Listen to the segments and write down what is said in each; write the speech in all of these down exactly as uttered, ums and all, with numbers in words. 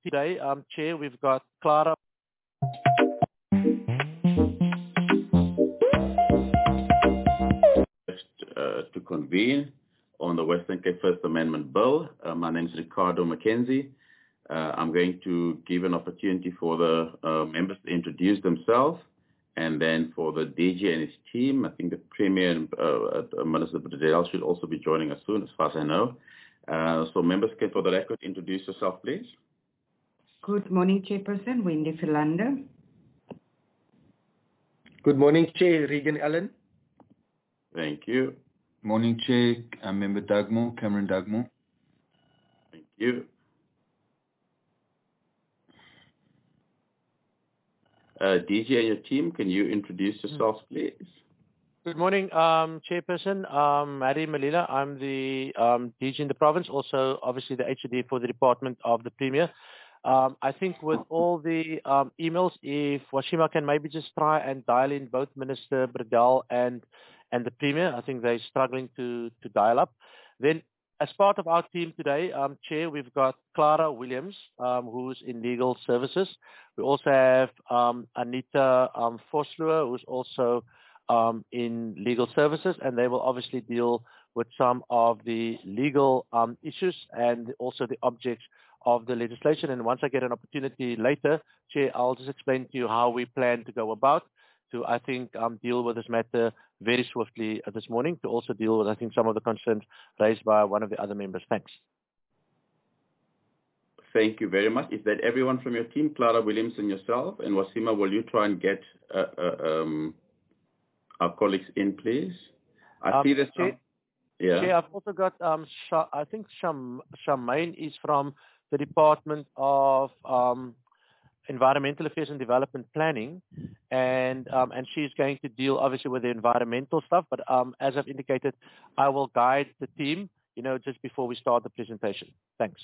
today, um, Chair, we've got Clara. Uh, to convene on the Western Cape First Amendment Bill. Uh, my name is Ricardo McKenzie. Uh, I'm going to give an opportunity for the uh, members to introduce themselves, and then for the D G and his team. I think the Premier and uh, Minister Bredell should also be joining us soon, as far as I know. Uh, so members can, for the record, introduce yourself, please. Good morning, Chairperson. Wendy Philander. Good morning, Chair. Regan Allen. Thank you. Morning, Chair. I'm Member Dugmore, Cameron Dugmore. Thank you. Uh, D G and your team, can you introduce yourselves, please? Good morning, um, Chairperson. Um, Mary Malila. I'm the um, D G in the province, also obviously the H O D for the Department of the Premier. Um, I think with all the um, emails, if Washima can maybe just try and dial in both Minister Bredell and and the Premier. I think they're struggling to, to dial up. Then as part of our team today, um, Chair, we've got Clara Williams, um, who's in legal services. We also have um, Anita um, Vosloo, who's also um, in legal services, and they will obviously deal with some of the legal um, issues and also the objects of the legislation. And once I get an opportunity later, Chair, I'll just explain to you how we plan to go about to, I think, um, deal with this matter very swiftly uh, this morning, to also deal with, I think, some of the concerns raised by one of the other members. Thanks. Thank you very much. Is that everyone from your team, Clara Williams and yourself? And Wasima, will you try and get uh, uh, um, our colleagues in, please? I um, see this. Chair, yeah. Chair, I've also got, um, Sha, I think Sham, Shamaine is from the Department of um, Environmental Affairs and Development Planning, and um, and she's going to deal obviously with the environmental stuff. But um, as I've indicated, I will guide the team, you know, just before we start the presentation. Thanks.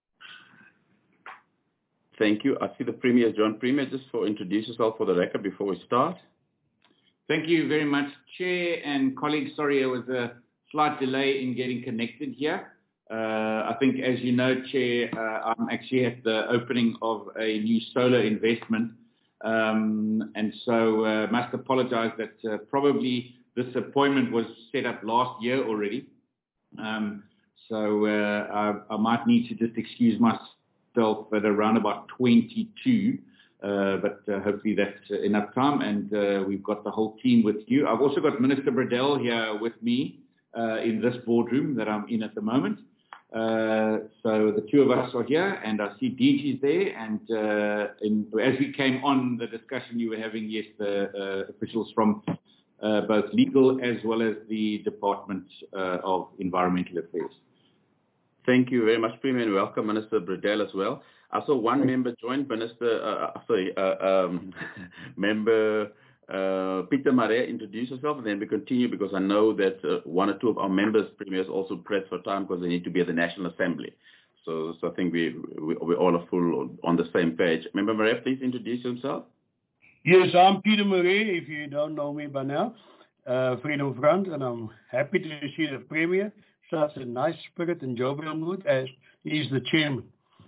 Thank you. I see the Premier, John Premier, just for introduce yourself for the record before we start. Thank you very much, Chair and colleagues. Sorry, there was a slight delay in getting connected here. Uh, I think, as you know, Chair, uh, I'm actually at the opening of a new solar investment, um, and so uh, must apologize that uh, probably this appointment was set up last year already. Um, so uh, I, I might need to just excuse myself at around about twenty-two, uh, but uh, hopefully that's uh, enough time, and uh, we've got the whole team with you. I've also got Minister Bredell here with me uh, in this boardroom that I'm in at the moment. Uh, so the two of us are here, and I see D G's there, and uh, in, as we came on the discussion you were having, yes, the uh, officials from uh, both legal as well as the Department uh, of Environmental Affairs. Thank you very much, Premier, and welcome Minister Bredell as well. I saw one member join, Minister, uh, sorry, uh, um, Member Uh, Peter Marais, introduce yourself, and then we continue, because I know that uh, one or two of our members, premiers, also pressed for time because they need to be at the National Assembly. So, so I think we, we we all are full on the same page. Member Marais, please introduce yourself. Yes, I'm Peter Marais, if you don't know me by now, uh, Freedom Front, and I'm happy to see the Premier, such a nice spirit and jovial mood, as he's the chairman.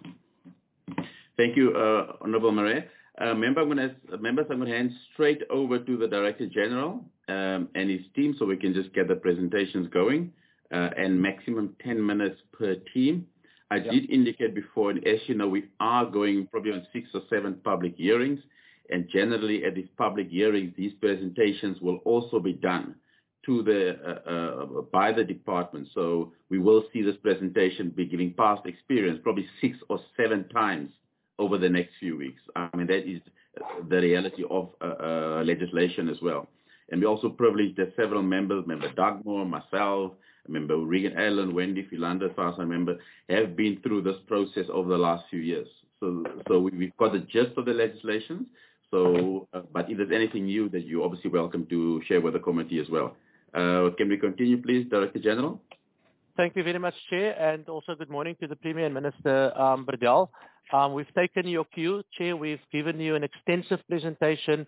Thank you, uh, Honourable Marais. Uh, member, I'm gonna, members, I'm going to hand straight over to the Director General um, and his team so we can just get the presentations going, uh, and maximum ten minutes per team. I yeah. did indicate before, and as you know, we are going probably on six or seven public hearings, and generally at these public hearings, these presentations will also be done to the uh, uh, by the department. So we will see this presentation be giving past experience, probably six or seven times over the next few weeks. I mean, that is the reality of uh, uh, legislation as well. And we also privileged that several members, Member Dugmore, myself, Member Regan Allen, Wendy Philander, as far as I remember, have been through this process over the last few years. So, so we, we've got the gist of the legislation. So, uh, but if there's anything new, that you're obviously welcome to share with the committee as well. Uh, can we continue, please, Director General? Thank you very much, Chair, and also good morning to the Premier and Minister um, Bredell. Um, we've taken your cue, Chair. We've given you an extensive presentation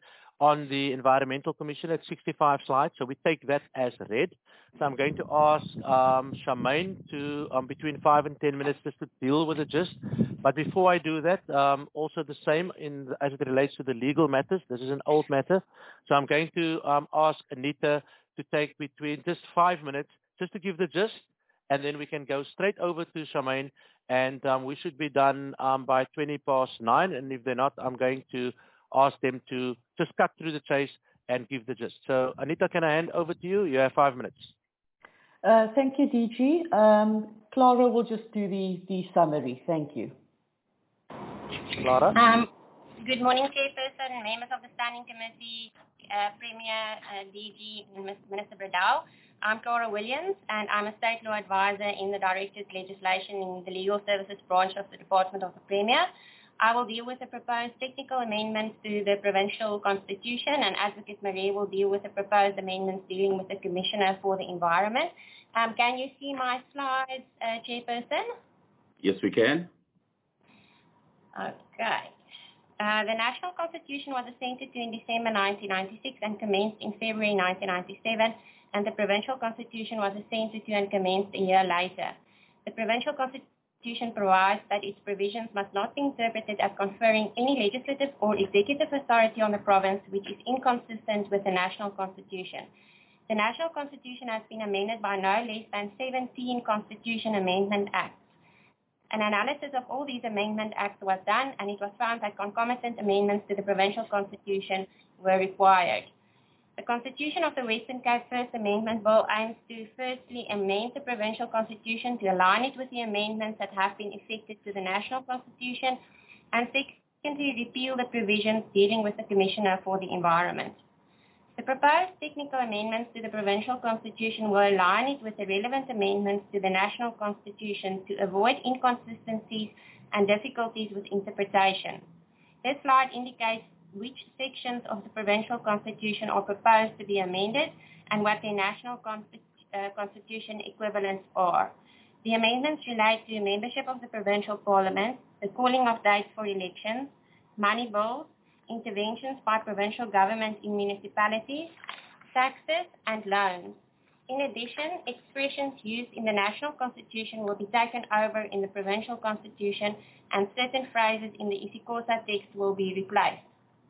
on the Environmental Commission at sixty-five slides, so we take that as read. So I'm going to ask um, Charmaine to, um, between five and ten minutes, just to deal with the gist. But before I do that, um, also the same in as it relates to the legal matters. This is an old matter. So I'm going to um, ask Anita to take between just five minutes, just to give the gist, and then we can go straight over to Charmaine, and um, we should be done um, by twenty past nine. And if they're not, I'm going to ask them to just cut through the chase and give the gist. So, Anita, can I hand over to you? You have five minutes. Uh, thank you, D G. Um, Clara will just do the, the summary. Thank you. Clara? Um, good morning, Chairperson, members of the Standing Committee, uh, Premier, uh, D G, and Minister Bradau. I'm Clara Williams, and I'm a State Law Advisor in the Directorate Legislation in the Legal Services Branch of the Department of the Premier. I will deal with the proposed technical amendments to the Provincial Constitution, and Advocate Marie will deal with the proposed amendments dealing with the Commissioner for the Environment. Um, can you see my slides, uh, Chairperson? Yes, we can. Okay. Uh, the National Constitution was assented to in December nineteen ninety-six and commenced in February nineteen ninety-seven, and the Provincial Constitution was assented to and commenced a year later. The Provincial Constitution provides that its provisions must not be interpreted as conferring any legislative or executive authority on the province which is inconsistent with the National Constitution. The National Constitution has been amended by no less than seventeen Constitution Amendment Acts. An analysis of all these amendment acts was done, and it was found that concomitant amendments to the Provincial Constitution were required. The Constitution of the Western Cape First Amendment Bill aims to firstly amend the Provincial Constitution to align it with the amendments that have been effected to the National Constitution, and secondly repeal the provisions dealing with the Commissioner for the Environment. The proposed technical amendments to the Provincial Constitution will align it with the relevant amendments to the National Constitution to avoid inconsistencies and difficulties with interpretation. This slide indicates which sections of the Provincial Constitution are proposed to be amended and what their National Constitu- uh, Constitution equivalents are. The amendments relate to membership of the Provincial Parliament, the calling of dates for elections, money bills, interventions by provincial government in municipalities, taxes, and loans. In addition, expressions used in the National Constitution will be taken over in the Provincial Constitution, and certain phrases in the isiXhosa text will be replaced.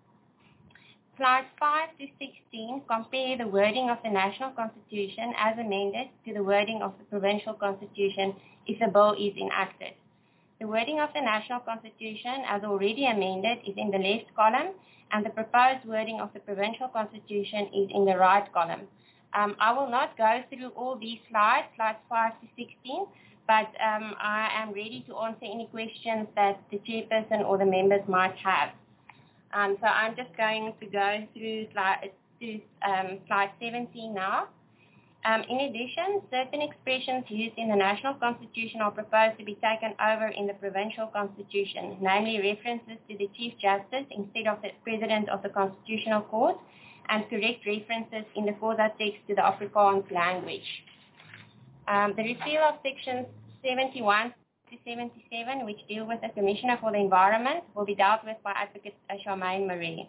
Slides five to sixteen compare the wording of the National Constitution as amended to the wording of the Provincial Constitution if the bill is enacted. The wording of the National Constitution as already amended is in the left column, and the proposed wording of the Provincial Constitution is in the right column. Um, I will not go through all these slides, slides five to sixteen, but um, I am ready to answer any questions that the chairperson or the members might have. Um, so I'm just going to go through slide, to, um, slide seventeen now. Um, in addition, certain expressions used in the National Constitution are proposed to be taken over in the Provincial Constitution, namely references to the Chief Justice instead of the President of the Constitutional Court, and correct references in the Xhosa text to the Afrikaans language. Um, the repeal of sections seventy-one to seventy-seven, which deal with the Commissioner for the Environment, will be dealt with by Advocate Charmaine Marie.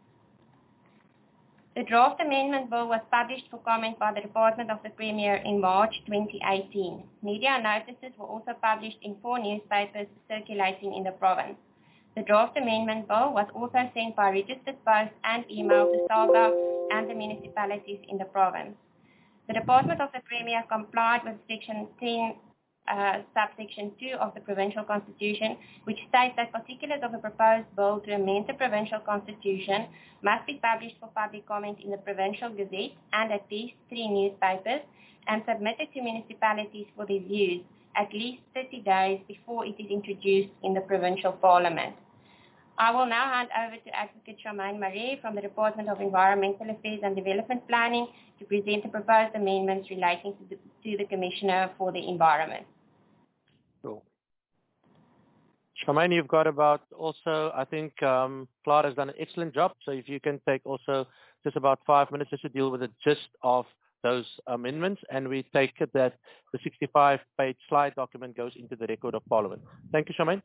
The draft amendment bill was published for comment by the Department of the Premier in March twenty eighteen. Media notices were also published in four newspapers circulating in the province. The draft amendment bill was also sent by registered post and email to SAGA and the municipalities in the province. The Department of the Premier complied with Section ten, uh, subsection two of the Provincial Constitution, which states that particulars of the proposed bill to amend the Provincial Constitution must be published for public comment in the Provincial Gazette and at least three newspapers, and submitted to municipalities for their views at least thirty days before it is introduced in the Provincial Parliament. I will now hand over to Advocate Charmaine Marie from the Department of Environmental Affairs and Development Planning to present the proposed amendments relating to the, to the Commissioner for the Environment. Cool. Charmaine, you've got about also, I think um, Clara has done an excellent job. So if you can take also just about five minutes just to deal with the gist of those amendments, and we take it that the sixty-five page slide document goes into the record of Parliament. Thank you, Charmaine.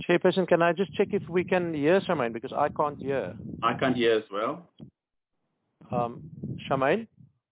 Chairperson, can I just check if we can hear Charmaine, because I can't hear. I can't hear as well. Um, Charmaine?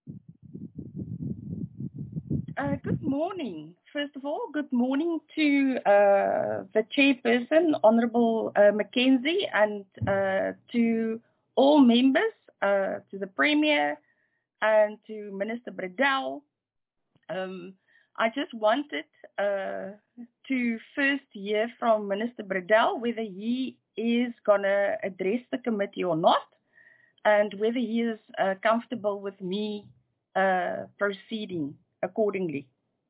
Uh, good morning. First of all, good morning to uh, the chairperson, Honourable uh, Mackenzie, and uh, to all members, uh, to the Premier, and to Minister Bredell. Um, I just wanted uh, to first hear from Minister Bredell whether he is going to address the committee or not, and whether he is uh, comfortable with me uh, proceeding accordingly.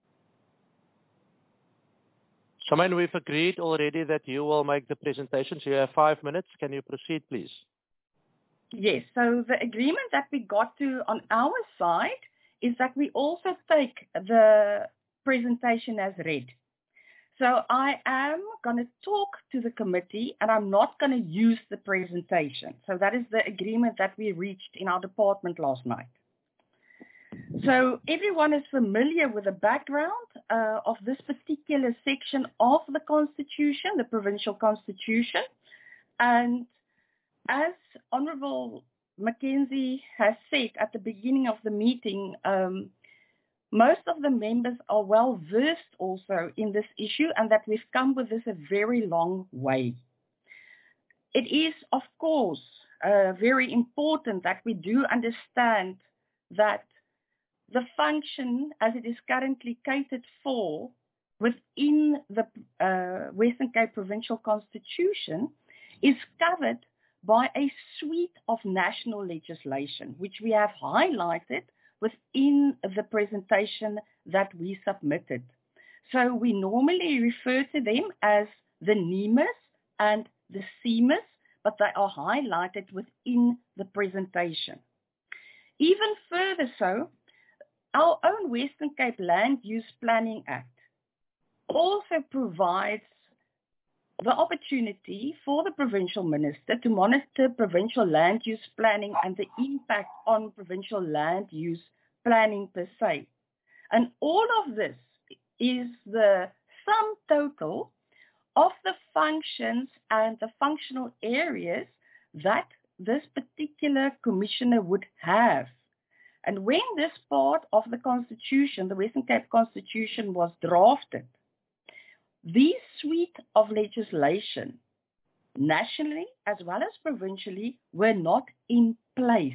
Charmaine, we've agreed already that you will make the presentation, so you have five minutes. Can you proceed, please? Yes, so the agreement that we got to on our side is that we also take the presentation as read. So I am going to talk to the committee and I'm not going to use the presentation. So that is the agreement that we reached in our department last night. So everyone is familiar with the background uh, of this particular section of the Constitution, the Provincial Constitution. And as Honourable Mackenzie has said at the beginning of the meeting, um, most of the members are well versed also in this issue and that we've come with this a very long way. It is, of course, uh, very important that we do understand that the function as it is currently catered for within the uh, Western Cape Provincial Constitution is covered by a suite of national legislation, which we have highlighted within the presentation that we submitted. So we normally refer to them as the NEMAs and the SEMAs, but they are highlighted within the presentation. Even further so, our own Western Cape Land Use Planning Act also provides the opportunity for the provincial minister to monitor provincial land use planning and the impact on provincial land use planning per se. And all of this is the sum total of the functions and the functional areas that this particular commissioner would have. And when this part of the Constitution, the Western Cape Constitution, was drafted, these suite of legislation, nationally as well as provincially, were not in place.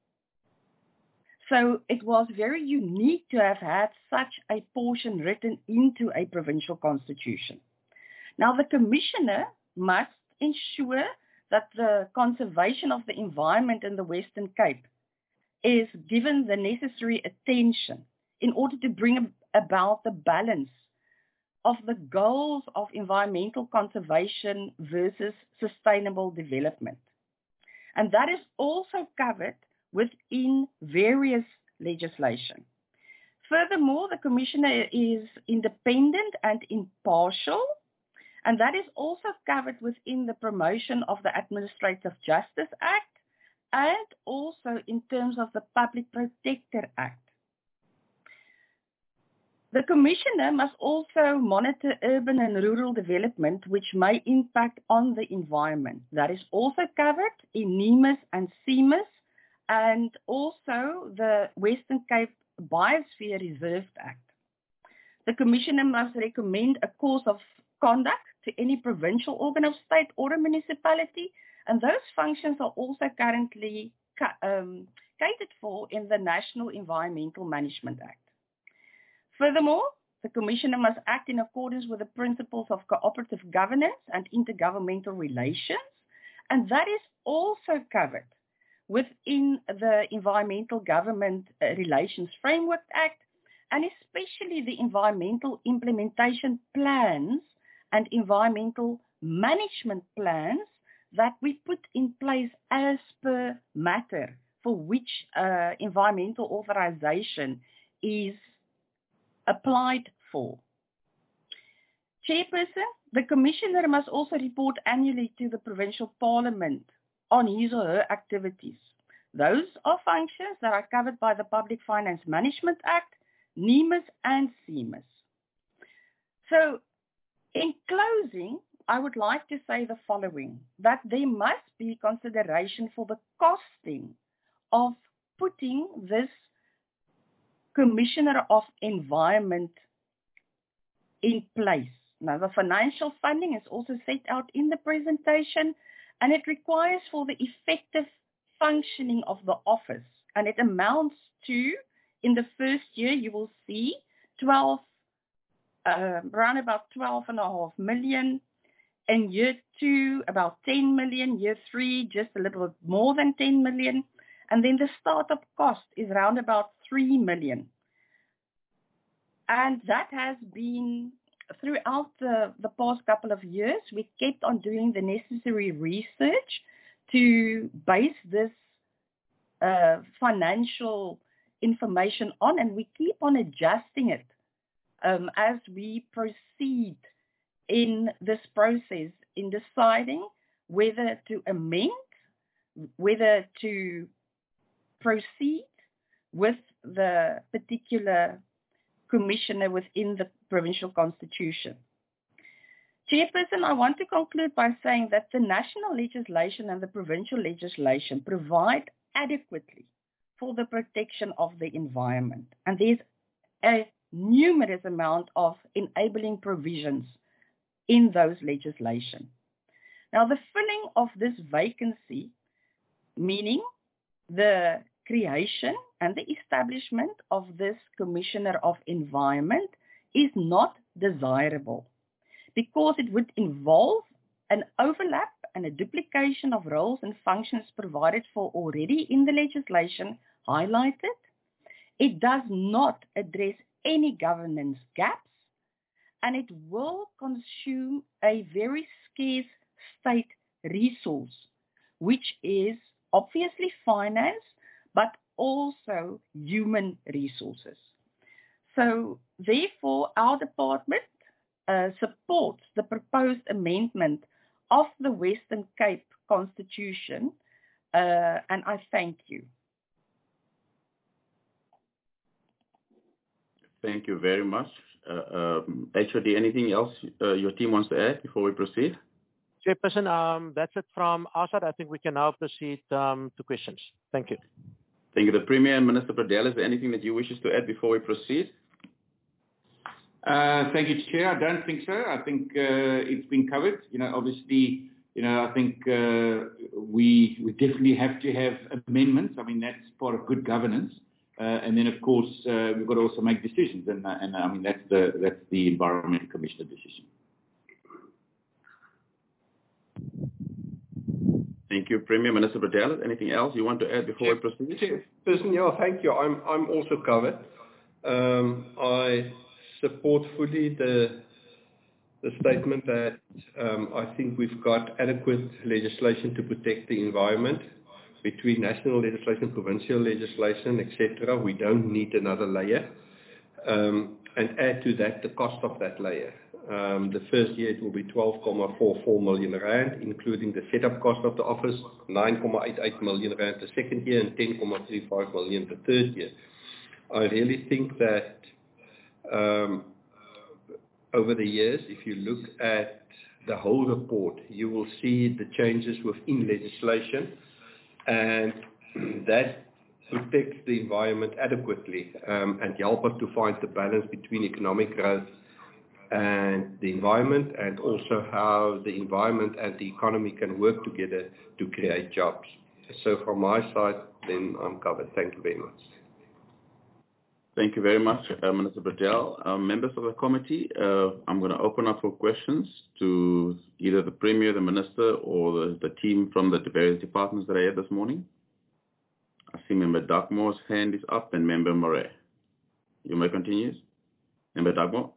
So it was very unique to have had such a portion written into a provincial constitution. Now, the commissioner must ensure that the conservation of the environment in the Western Cape is given the necessary attention in order to bring about the balance of the goals of environmental conservation versus sustainable development. And that is also covered within various legislation. Furthermore, the commissioner is independent and impartial, and that is also covered within the promotion of the Administrative Justice Act and also in terms of the Public Protector Act. The Commissioner must also monitor urban and rural development which may impact on the environment. That is also covered in NEMAs and SEMAs and also the Western Cape Biosphere Reserve Act. The Commissioner must recommend a course of conduct to any provincial organ of state or a municipality, and those functions are also currently um, catered for in the National Environmental Management Act. Furthermore, the Commissioner must act in accordance with the principles of cooperative governance and intergovernmental relations, and that is also covered within the Environmental Government Relations Framework Act, and especially the environmental implementation plans and environmental management plans that we put in place as per matter for which uh, environmental authorization is applied for. Chairperson, the Commissioner must also report annually to the Provincial Parliament on his or her activities. Those are functions that are covered by the Public Finance Management Act, NEMAs and SEMAs. So, in closing, I would like to say the following, that there must be consideration for the costing of putting this Commissioner of Environment in place. Now, the financial funding is also set out in the presentation, and it requires for the effective functioning of the office, and it amounts to, in the first year, you will see twelve, uh, around about twelve and a half million. In year two, about ten million. Year three, just a little bit more than ten million. And then the startup cost is around about three million. And that has been throughout the, the past couple of years. We kept on doing the necessary research to base this uh, financial information on, and we keep on adjusting it um, as we proceed in this process, in deciding whether to amend, whether to proceed with the particular commissioner within the provincial constitution. Chairperson, I want to conclude by saying that the national legislation and the provincial legislation provide adequately for the protection of the environment. And there's a numerous amount of enabling provisions in those legislation. Now, the filling of this vacancy, meaning the creation and the establishment of this Commissioner of Environment, is not desirable because it would involve an overlap and a duplication of roles and functions provided for already in the legislation highlighted. It does not address any governance gaps, and it will consume a very scarce state resource, which is obviously finance, but also human resources. So therefore, our department uh, supports the proposed amendment of the Western Cape Constitution, uh, and I thank you. Thank you very much. Uh, um, H O D, anything else uh, your team wants to add before we proceed? Chairperson, um, that's it from our side. I think we can now proceed um, to questions. Thank you. Thank you. The Premier and Minister Pradelle, is there anything that you wish to add before we proceed? Uh, thank you, Chair. I don't think so. I think uh, it's been covered. You know, obviously, you know, I think uh, we we definitely have to have amendments. I mean, that's part of good governance. Uh, and then, of course, uh, we've got to also make decisions, and, uh, and I mean that's the that's the Environment Commissioner decision. Thank you, Premier. Minister Pradelle, anything else you want to add before we proceed? Chairperson, yeah, thank you. I'm I'm also covered. Um, I support fully the the statement that um, I think we've got adequate legislation to protect the environment. Between national legislation, provincial legislation, et cetera, we don't need another layer. Um, and add to that the cost of that layer. Um, the first year it will be twelve point four four million rand, including the setup cost of the office, nine point eight eight million rand the second year, and ten point three five million the third year. I really think that um, over the years, if you look at the whole report, you will see the changes within legislation, and that protects the environment adequately um, and help us to find the balance between economic growth and the environment, and also how the environment and the economy can work together to create jobs. So from my side, then I'm covered. Thank you very much. Thank you very much, uh, Minister Pradelle. Uh, members of the committee, uh, I'm going to open up for questions to either the Premier, the Minister, or the, the team from the various departments that are here this morning. I see Member Dugmore's hand is up, and Member Murray. You may continue. Member Dugmore.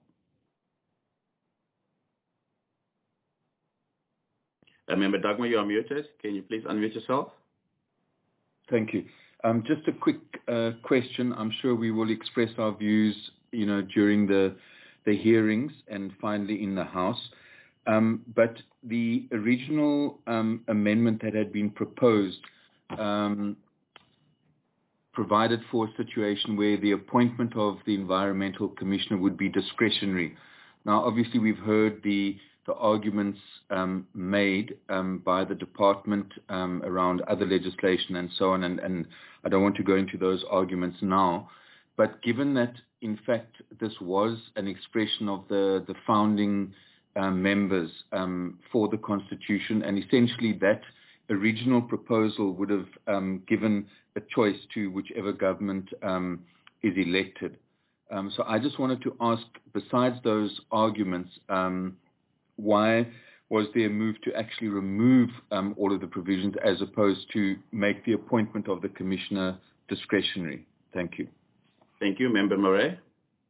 Uh, Member Dugmore, you are muted. Can you please unmute yourself? Thank you. Um, just a quick uh, question. I'm sure we will express our views, you know, during the the hearings and finally in the House. Um, but the original um, amendment that had been proposed um, provided for a situation where the appointment of the Environmental Commissioner would be discretionary. Now, obviously, we've heard the the arguments um, made um, by the department um, around other legislation and so on, and, and I don't want to go into those arguments now, but given that, in fact, this was an expression of the, the founding um, members um, for the Constitution, and essentially that original proposal would have um, given a choice to whichever government um, is elected. Um, so I just wanted to ask, besides those arguments, um, why was there a move to actually remove um, all of the provisions as opposed to make the appointment of the commissioner discretionary? Thank you. Thank you. Member Murray.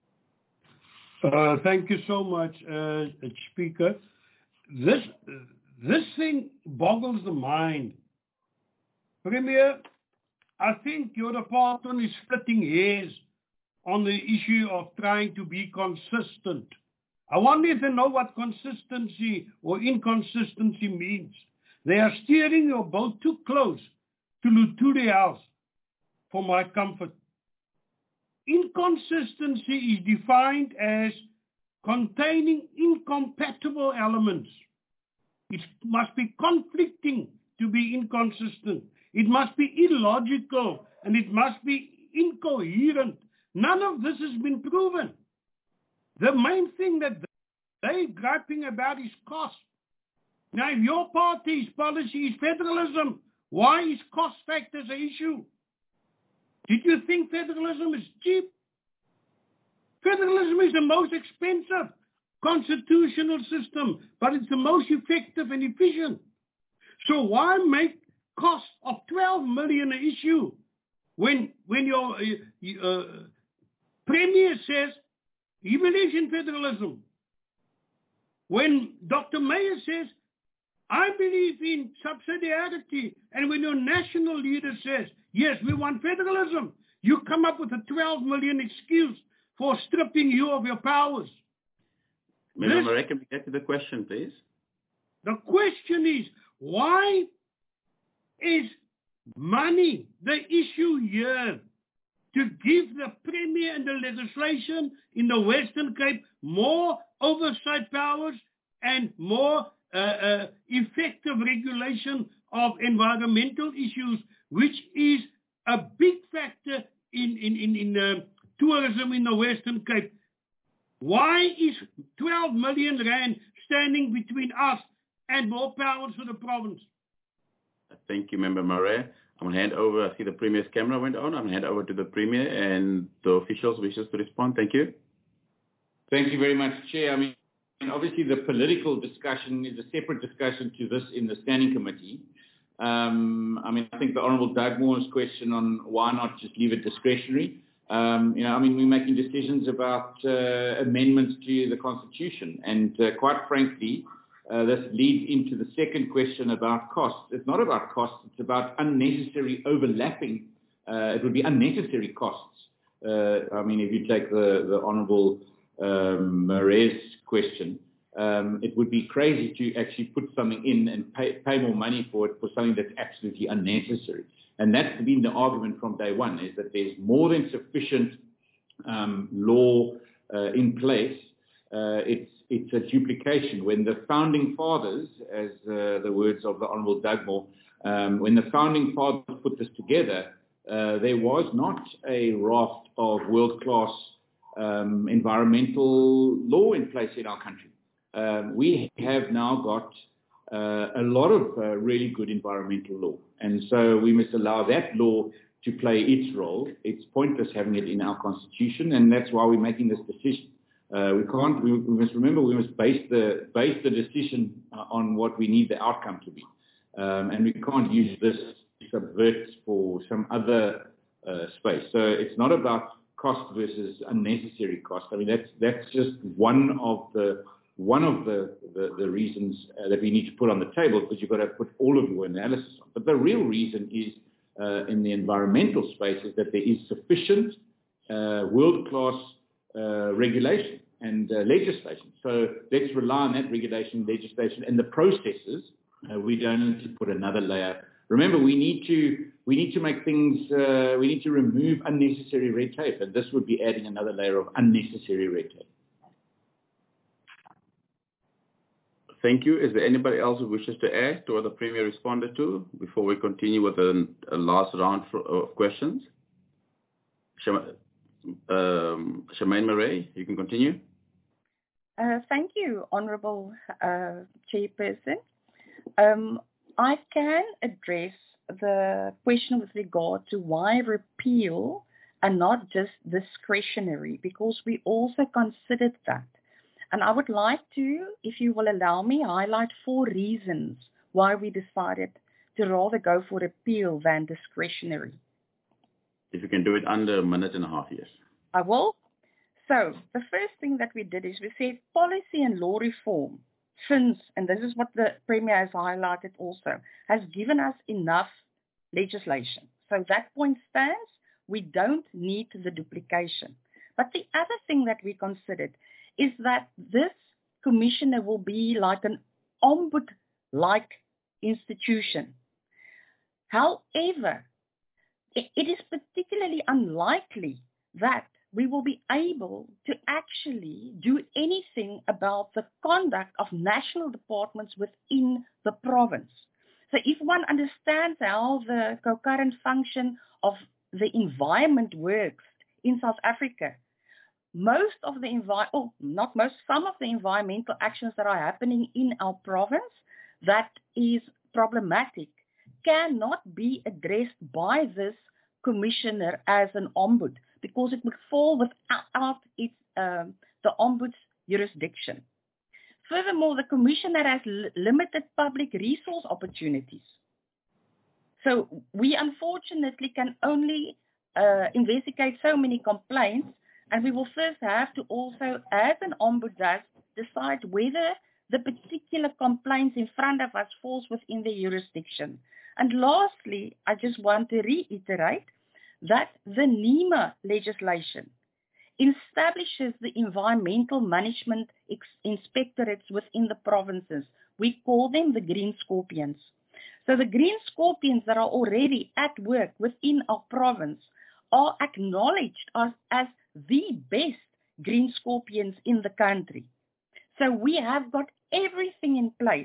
Uh, thank you so much, uh, Speaker. This, this thing boggles the mind. Premier, I think your department is splitting hairs on the issue of trying to be consistent. I wonder if they know what consistency or inconsistency means. They are steering your boat too close to Lutuli House for my comfort. Inconsistency is defined as containing incompatible elements. It must be conflicting to be inconsistent. It must be illogical and it must be incoherent. None of this has been proven. The main thing that they're griping about is cost. Now, if your party's policy is federalism, why is cost factors an issue? Did you think federalism is cheap? Federalism is the most expensive constitutional system, but it's the most effective and efficient. So why make cost of twelve million an issue when, when your uh, uh, Premier says he believes in federalism? When Doctor Meyer says, I believe in subsidiarity, and when your national leader says, yes, we want federalism, you come up with a twelve million excuse for stripping you of your powers. Mister Murray, can we get to the question, please? The question is, why is money the issue here? To give the Premier and the legislation in the Western Cape more oversight powers and more uh, uh, effective regulation of environmental issues, which is a big factor in, in, in, in uh, tourism in the Western Cape. Why is twelve million rand standing between us and more powers for the province? Thank you, Member Murray. I'm going to hand over, I see the Premier's camera went on. I'm going to hand over to the Premier and the officials wishes to respond. Thank you. Thank you very much, Chair. I mean, obviously the political discussion is a separate discussion to this in the Standing Committee. Um, I mean, I think the Honourable Dugmore's question on why not just leave it discretionary. Um, you know, I mean, we're making decisions about uh, amendments to the Constitution, and uh, quite frankly, uh, this leads into the second question about costs. It's not about costs; it's about unnecessary overlapping. Uh, it would be unnecessary costs. Uh, I mean, if you take the the Honourable um, Murray's question, um, it would be crazy to actually put something in and pay, pay more money for it for something that's absolutely unnecessary. And that's been the argument from day one, is that there's more than sufficient um, law uh, in place. Uh, it's, it's a duplication. When the founding fathers, as uh, the words of the Honourable Dugmore, um, when the founding fathers put this together, uh, there was not a raft of world-class um, environmental law in place in our country. Um, we have now got uh, a lot of uh, really good environmental law. And so we must allow that law to play its role. It's pointless having it in our constitution, and that's why we're making this decision. Uh, we can't. We, we must remember we must base the base the decision uh, on what we need the outcome to be, um, and we can't use this to subvert for some other uh, space. So it's not about cost versus unnecessary cost. I mean, that's that's just one of the one of the, the, the reasons uh, that we need to put on the table, because you've got to put all of your analysis on. But the real reason is uh, in the environmental space is that there is sufficient uh, world-class uh, regulation and uh, legislation. So let's rely on that regulation, legislation, and the processes. Uh, we don't need to put another layer. Remember, we need to we need to make things. Uh, we need to remove unnecessary red tape, and this would be adding another layer of unnecessary red tape. thank you. Is there anybody else who wishes to add to what the Premier responded to before we continue with a, a last round for, of questions? Shema, um, Shemaine Murray, you can continue. Uh, thank you, Honourable uh, Chairperson. Um, I can address the question with regard to why repeal and not just discretionary, because we also considered that. And I would like to, if you will allow me, highlight four reasons why we decided to rather go for repeal than discretionary. If you can do it under a minute and a half, yes. I will. So the first thing that we did is we said policy and law reform, since, and this is what the Premier has highlighted also, has given us enough legislation. So that point stands. We don't need the duplication. But the other thing that we considered is that this commissioner will be like an ombuds-like institution. However, it is particularly unlikely that we will be able to actually do anything about the conduct of national departments within the province. So if one understands how the concurrent function of the environment works in South Africa, most of the envi- oh, not most, some of the environmental actions that are happening in our province that is problematic cannot be addressed by this commissioner as an ombud, because it would fall without its, um, the ombuds jurisdiction. Furthermore, the commissioner has l- limited public resource opportunities. So we unfortunately can only uh, investigate so many complaints, and we will first have to also, as an ombud does, decide whether the particular complaints in front of us falls within the jurisdiction. And lastly, I just want to reiterate that the NEMA legislation establishes the environmental management ex- inspectorates within the provinces. We call them the green scorpions. So the green scorpions that are already at work within our province are acknowledged as, as the best green scorpions in the country. So we have got everything in place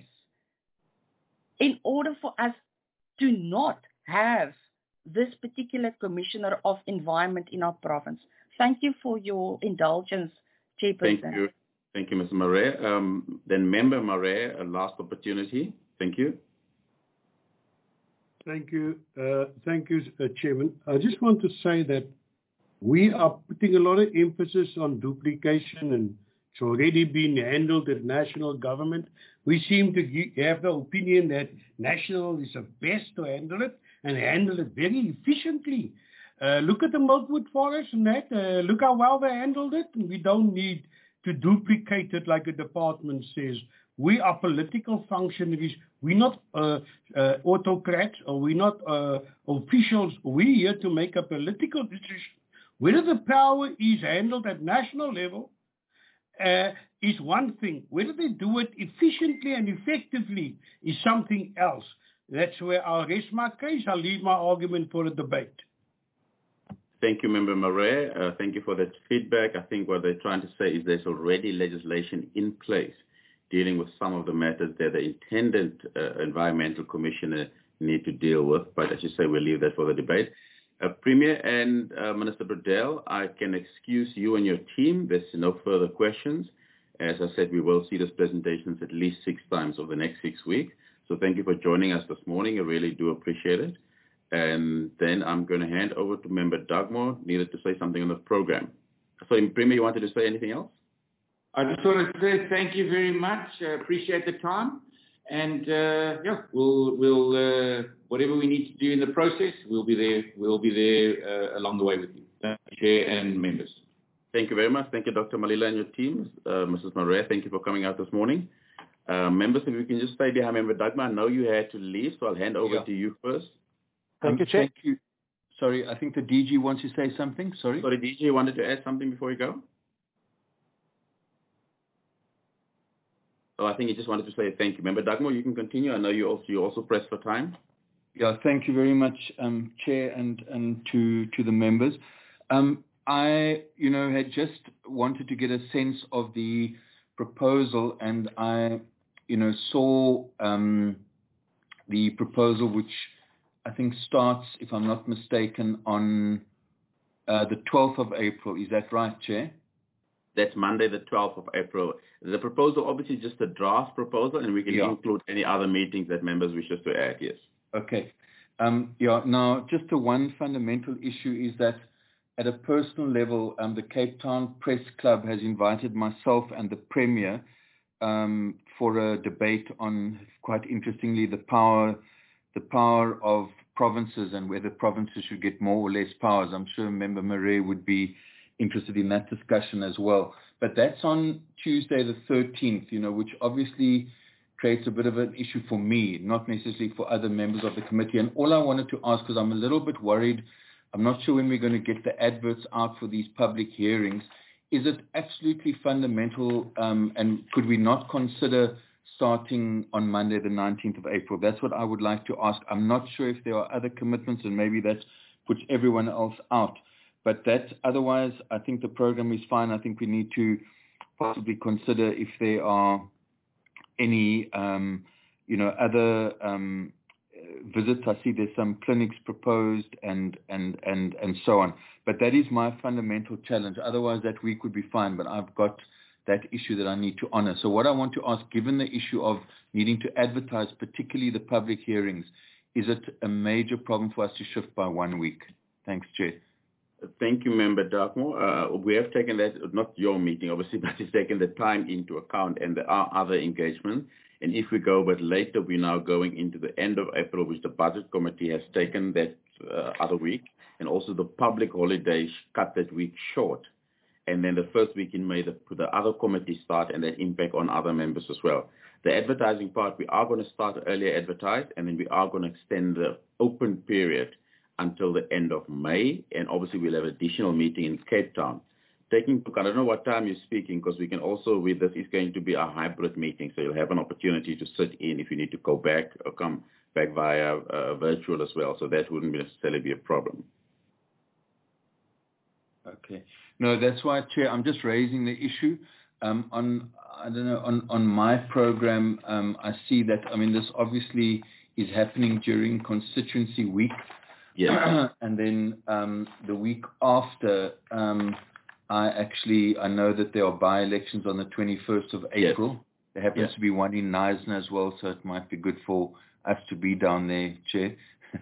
in order for us to not have this particular Commissioner of Environment in our province. Thank you for your indulgence, Chairperson. Thank you. Thank you, Miz Murray. Um, then Member Murray, a last opportunity. Thank you. Thank you. Uh, thank you, uh, Chairman. I just want to say that we are putting a lot of emphasis on duplication, and it's already been handled at national government. We seem to have the opinion that national is the best to handle it and handle it very efficiently. Uh, look at the Milkwood Forest and that. Uh, look how well they handled it. And we don't need to duplicate it like a department says. We are political functionaries. We're not uh, uh, autocrats, or we're not uh, officials. We're here to make a political decision. Whether the power is handled at national level uh, is one thing. Whether they do it efficiently and effectively is something else. That's where I'll rest my case. I'll leave my argument for a debate. Thank you, Member Murray. Uh, thank you for that feedback. I think what they're trying to say is there's already legislation in place dealing with some of the matters that the intended uh, environmental commissioner need to deal with. But as you say, we'll leave that for the debate. Uh, Premier and uh, Minister Bradell, I can excuse you and your team. There's no further questions. As I said, we will see these presentations at least six times over the next six weeks. So thank you for joining us this morning. I really do appreciate it. And then I'm going to hand over to Member Dugmore, needed to say something on the program. So, Premier, you wanted to say anything else? I just want to say thank you very much. I appreciate the time. And, uh, yeah, we'll, we'll uh, whatever we need to do in the process, we'll be there, we'll be there uh, along the way with you, Thank you, Chair and members. Thank you very much. Thank you, Doctor Malila and your team. Uh, Missus Murray, thank you for coming out this morning. Uh, members, if you can just stay behind Member Dugmore. I know you had to leave, so I'll hand over yeah. to you first. Thank um, you, Chair. Thank you. Sorry, I think the D G wants to say something. Sorry. Sorry, D G, you wanted to add something before you go? Oh, I think he just wanted to say thank you. Member Dugmore, you can continue. I know you also you also pressed for time. Yeah, thank you very much, um, Chair, and and to to the members. Um, I, you know, had just wanted to get a sense of the proposal, and I you know, saw um, the proposal, which I think starts, if I'm not mistaken, on uh, the twelfth of April. Is that right, Chair? That's Monday, the twelfth of April. The proposal, obviously, is just a draft proposal, and we can yeah. include any other meetings that members wish us to add, yes. Okay. Um, yeah. Now, just the one fundamental issue is that at a personal level, um, the Cape Town Press Club has invited myself and the Premier um, for a debate on, quite interestingly, the power, the power of provinces and whether provinces should get more or less powers. I'm sure Member Murray would be interested in that discussion as well. But that's on Tuesday the thirteenth, you know, which obviously creates a bit of an issue for me, not necessarily for other members of the committee. And all I wanted to ask, because I'm a little bit worried, I'm not sure when we're going to get the adverts out for these public hearings. Is it absolutely fundamental, um, and could we not consider starting on Monday the nineteenth of April? That's what I would like to ask. I'm not sure if there are other commitments, and maybe that puts everyone else out. But that, otherwise, I think the program is fine. I think we need to possibly consider if there are any, um, you know, other um, visits. I see there's some clinics proposed and, and, and, and so on. But that is my fundamental challenge. Otherwise, that week would be fine. But I've got that issue that I need to honor. So what I want to ask, given the issue of needing to advertise, particularly the public hearings, is it a major problem for us to shift by one week? Thanks, Chair. Thank you, Member Dartmoor. Uh, we have taken that, not your meeting, obviously, but it's taken the time into account, and there are other engagements. And if we go a bit later, we're now going into the end of April, which the Budget Committee has taken that uh, other week, and also the public holidays cut that week short. And then the first week in May, the, the other committees start, and that impact on other members as well. The advertising part, we are going to start earlier advertise, and then we are going to extend the open period until the end of May, and obviously we'll have an additional meeting in Cape Town. Taking, I don't know what time you're speaking, because we can also, with this, it's going to be a hybrid meeting, so you'll have an opportunity to sit in if you need to go back or come back via uh, virtual as well, so that wouldn't necessarily be a problem. Okay. No, that's why, Chair, I'm just raising the issue. Um, on, I don't know, on, on my program, um, I see that, I mean, this obviously is happening during constituency week. Yeah. And then um, the week after, um, I actually, I know that there are by-elections on the twenty-first of April. Yes. There happens yes. to be one in Knysna as well, so it might be good for us to be down there, Chair,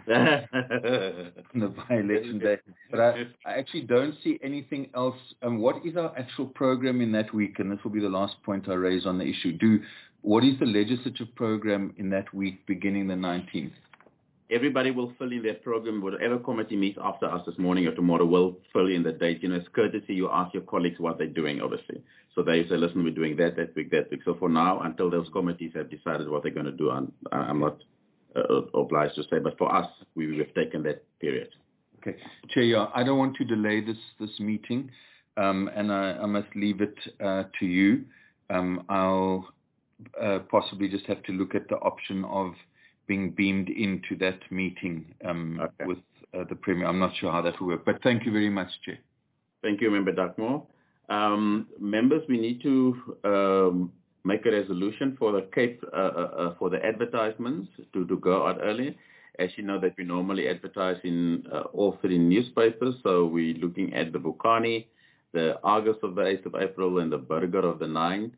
on the by-election day. But I, I actually don't see anything else. Um, what is our actual program in that week? And this will be the last point I raise on the issue. Do What is the legislative program in that week beginning the nineteenth? Everybody will fill in their program. Whatever committee meets after us this morning or tomorrow will fill in the date. You know, it's courtesy. You ask your colleagues what they're doing, obviously. So they say, listen, we're doing that, that week, that week. So for now, until those committees have decided what they're going to do, I'm, I'm not uh, obliged to say. But for us, we have taken that period. Okay. Chair, yeah, I don't want to delay this, this meeting, um, and I, I must leave it uh, to you. Um, I'll uh, possibly just have to look at the option of being beamed into that meeting um, okay. with uh, the Premier. I'm not sure how that will work, but thank you very much, Chair. Thank you, Member Dartmoor. Um, members, we need to um, make a resolution for the Cape uh, uh, for the advertisements to, to go out early. As you know, that we normally advertise in uh, all three newspapers, so we're looking at the Vukani, the Argus of the eighth of April, and the Burger of the ninth.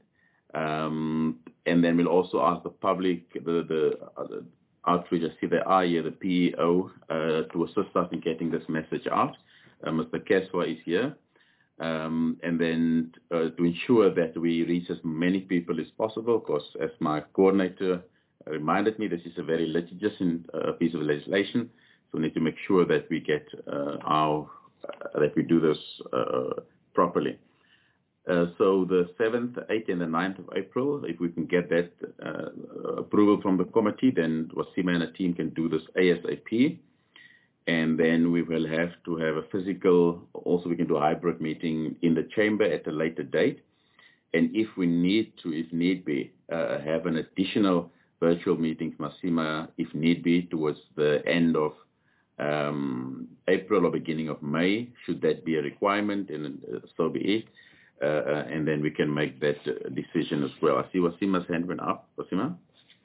Um, and then we'll also ask the public, the, the, uh, the outreach, I see they are here, the P E O, uh, to assist us in getting this message out. Uh, Mister Keswa is here. Um, and then uh, to ensure that we reach as many people as possible, because as my coordinator reminded me, this is a very litigious uh, piece of legislation, so we need to make sure that we get uh, our, uh, that we do this uh, properly. Uh, so the seventh, eighth, and the ninth of April, if we can get that uh, approval from the committee, then Wasima and the team can do this ASAP. And then we will have to have a physical, also we can do a hybrid meeting in the chamber at a later date. And if we need to, if need be, uh, have an additional virtual meeting, Masima, if need be, towards the end of um, April or beginning of May, should that be a requirement, and uh, so be it. uh, uh, and then we can make that uh, decision as well. I see Wasima's hand went up. Wasima?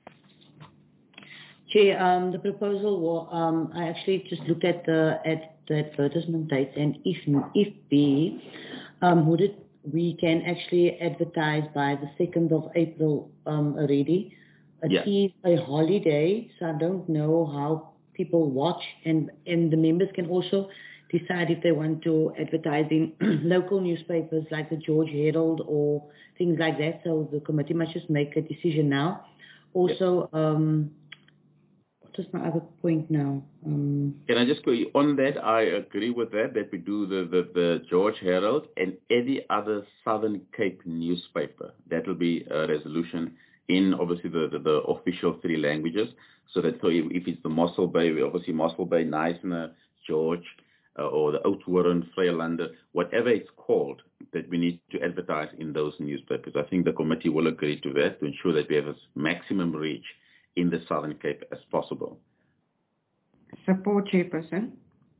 Chair, um, the proposal, well, um, I actually just looked at the at the advertisement dates, and if if be, um, would it we can actually advertise by the second of April um, already. It Yeah. is a holiday, so I don't know how people watch, and and the members can also decide if they want to advertise in local newspapers like the George Herald or things like that. So the committee must just make a decision now. Also. Yeah. Um, What is my other point now? Um, Can I just go on that? I agree with that, that we do the, the, the George Herald and any other Southern Cape newspaper. That will be a resolution in, obviously, the, the, the official three languages. So that so if, if it's the Mossel Bay, obviously Mossel Bay, Knysna, George, uh, or the Oudtshoorn, Vryheiland, whatever it's called, that we need to advertise in those newspapers. I think the committee will agree to that to ensure that we have a maximum reach in the Southern Cape as possible. Support, Chairperson.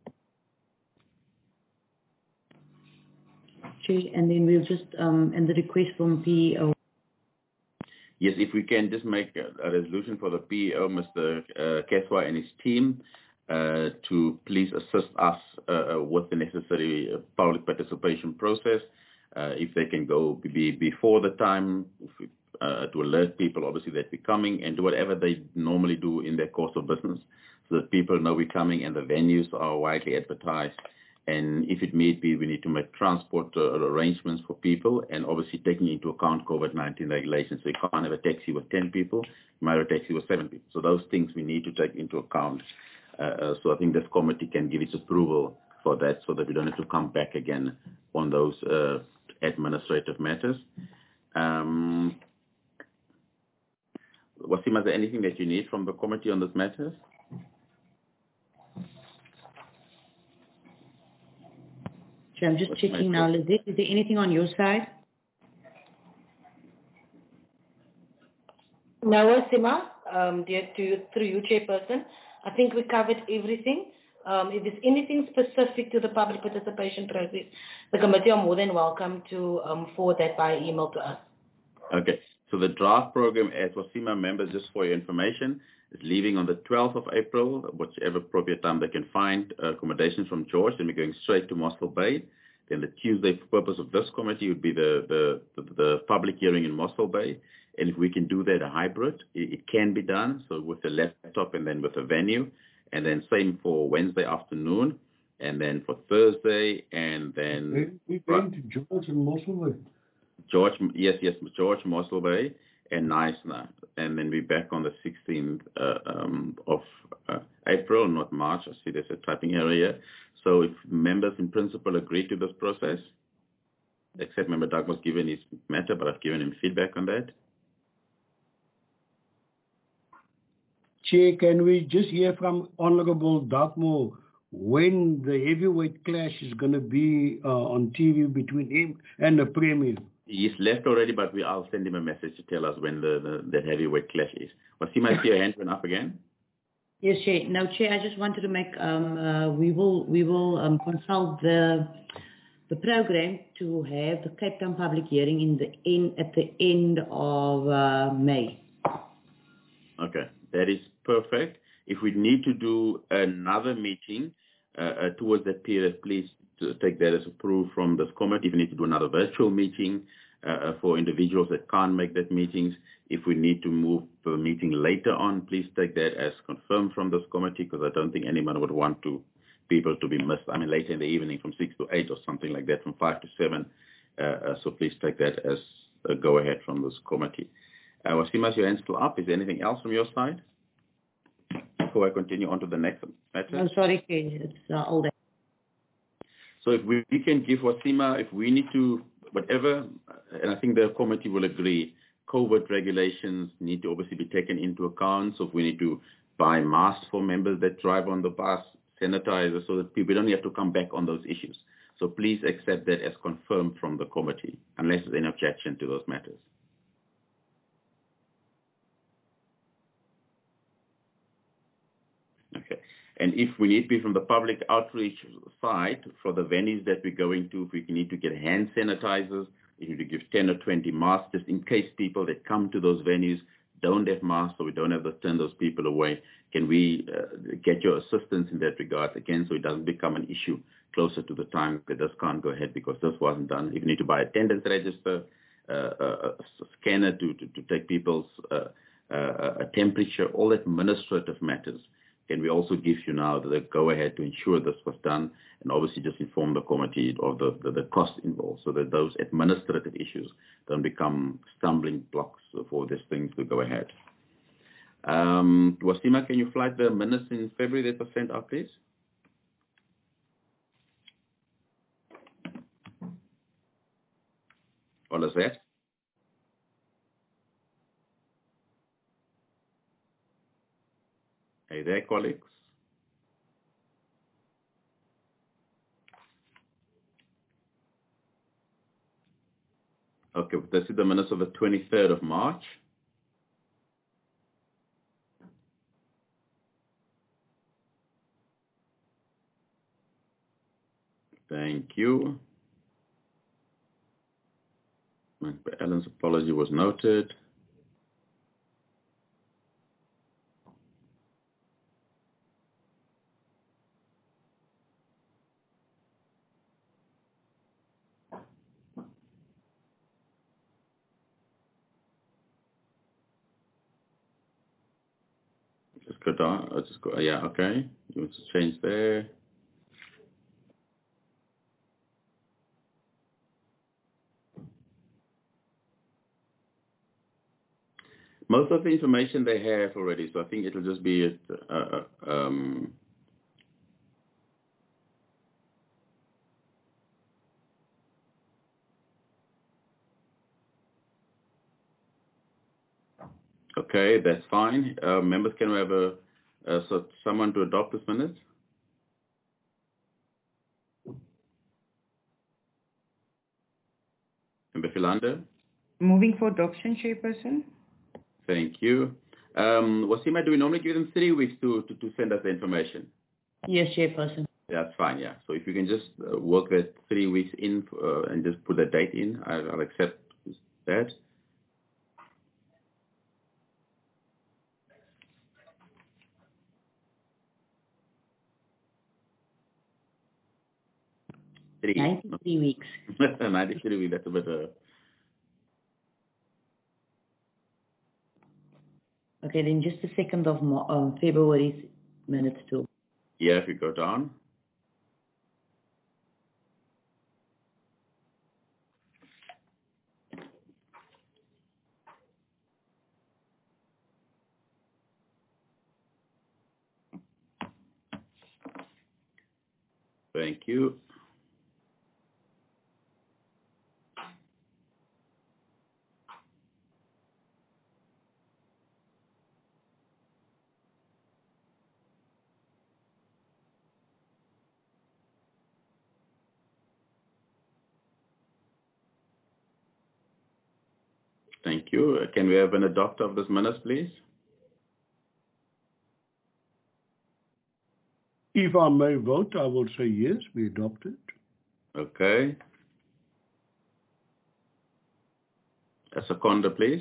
And then we'll just, um, and the request from P E O. Yes, if we can just make a, a resolution for the P E O, Mister Uh, Keswa and his team, uh, to please assist us uh, with the necessary uh, public participation process. Uh, if they can go be before the time, if we, uh, to alert people, obviously, that we're coming, and do whatever they normally do in their course of business, so that people know we're coming and the venues are widely advertised. And if it may be, we need to make transport uh, arrangements for people, and obviously taking into account COVID nineteen regulations. So you can't have a taxi with ten people, you might have a taxi with seven people. So those things we need to take into account. Uh, uh, so I think this committee can give its approval for that, so that we don't have to come back again on those uh, administrative matters. Um, Wasima, is there anything that you need from the committee on those matters? I'm just What's checking now, Lizette. Is there anything on your side? No, Wasima, um, dear, to, through you, Chairperson. I think we covered everything. Um, if there's anything specific to the public participation process, the committee are more than welcome to um, forward that by email to us. Okay. So the draft program, as Wasima members, just for your information, is leaving on the twelfth of April, whichever appropriate time they can find uh, accommodations from George. Then we're going straight to Mossel Bay. Then the Tuesday, for purpose of this committee, would be the, the, the, the public hearing in Mossel Bay. And if we can do that a hybrid, it, it can be done. So with a laptop and then with a venue. And then same for Wednesday afternoon. And then for Thursday. And then... We're going to George and Mossel Bay. George, yes, yes, George, Mossel Bay, and Knysna. And then we're back on the sixteenth uh, um, of uh, April, not March. I see there's a typing error here. So if members in principle agree to this process, except member Doug was given his matter, but I've given him feedback on that. Chair, can we just hear from Honorable Dartmoor when the heavyweight clash is going to be uh, on T V between him and the Premier? He's left already, but we, I'll send him a message to tell us when the, the, the heavyweight clash is. Wasima, I see your hand went up again. Yes, Chair. No, Chair, I just wanted to make, um, uh, we will we will um, consult the the program to have the Cape Town public hearing in the in at the end of uh, May. Okay, that is perfect. If we need to do another meeting uh, uh, towards that period, please to take that as approved from this committee. If we need to do another virtual meeting uh, for individuals that can't make that meetings, if we need to move the meeting later on, please take that as confirmed from this committee, because I don't think anyone would want to people to be missed. I mean, later in the evening from six to eight or something like that, from five to seven. Uh, uh, so please take that as a go-ahead from this committee. Uh, Wasima, your hand's still up. Is there anything else from your side before I continue on to the next matter? I'm sorry, Chair. It's uh, all day. So if we, we can give Wasima, if we need to, whatever, and I think the committee will agree, COVID regulations need to obviously be taken into account. So if we need to buy masks for members that drive on the bus, sanitizer, so that people don't have to come back on those issues. So please accept that as confirmed from the committee, unless there's any objection to those matters. Okay. And if we need to be from the public outreach side, for the venues that we're going to, if we need to get hand sanitizers, we need to give ten or twenty masks just in case people that come to those venues don't have masks, so we don't have to turn those people away. Can we uh, get your assistance in that regard again, so it doesn't become an issue closer to the time that this can't go ahead because this wasn't done? If you need to buy attendance register, uh, a, a scanner to, to, to take people's uh, uh, a temperature, all administrative matters, can we also give you now the go-ahead to ensure this was done, and obviously just inform the committee of the, the, the cost involved so that those administrative issues don't become stumbling blocks for these things to go ahead. Um, Wasima, can you flag the minutes in February that were sent out, please? What is that? Hey there, colleagues. Okay, this is the minutes of the twenty-third of March. Thank you. Ellen's apology was noted. Just go down. I'll just go. Yeah, okay. You want to change there. Most of the information they have already, so I think it'll just be a, uh, um, okay, that's fine. Uh, members, can we have a, uh, so someone to adopt this minute? Member Philander? Moving for adoption, Chairperson. Thank you. Um, Wasima, do we normally give them three weeks to, to, to send us the information? Yes, Chairperson. That's fine, yeah. So if you can just uh, work that three weeks in uh, and just put a date in, I'll, I'll accept that. Three. ninety-three weeks. ninety-three weeks, that's a bit... Uh... Okay, then just the second of Mo- uh, February's minutes too. Yeah, if you go down. Thank you. Thank you. Can we have an adopter of this minutes, please? If I may vote, I will say yes, we adopt it. Okay. A seconder, please.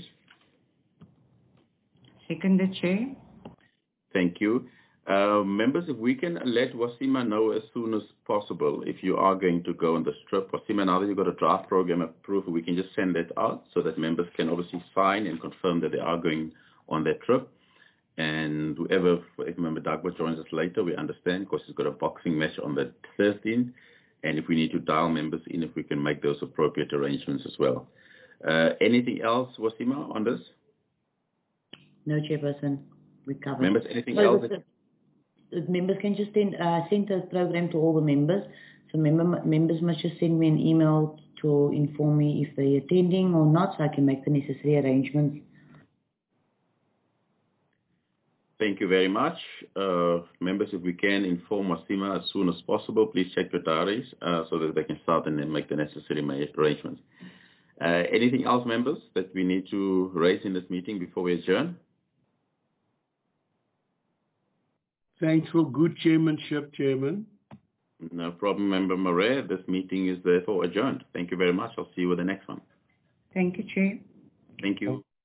Seconded, Chair. Thank you. Uh, members, if we can let Wasima know as soon as possible if you are going to go on this trip. Wasima, now that you've got a draft program approved, we can just send that out so that members can obviously sign and confirm that they are going on that trip. And whoever, if Member Dagba joins us later, we understand because he's got a boxing match on the thirteenth. And if we need to dial members in, if we can make those appropriate arrangements as well. Uh, anything else, Wasima, on this? No, Chairperson. We covered. Members, anything so else? The, the members can just send, uh, send the program to all the members. So member, members must just send me an email to inform me if they're attending or not, so I can make the necessary arrangements. Thank you very much. Uh, members, if we can inform Wasima as soon as possible, please check your diaries uh, so that they can start and then make the necessary arrangements. Uh, anything else, members, that we need to raise in this meeting before we adjourn? Thanks for good chairmanship, Chairman. No problem, Member Murray. This meeting is therefore adjourned. Thank you very much. I'll see you with the next one. Thank you, Chair. Thank you.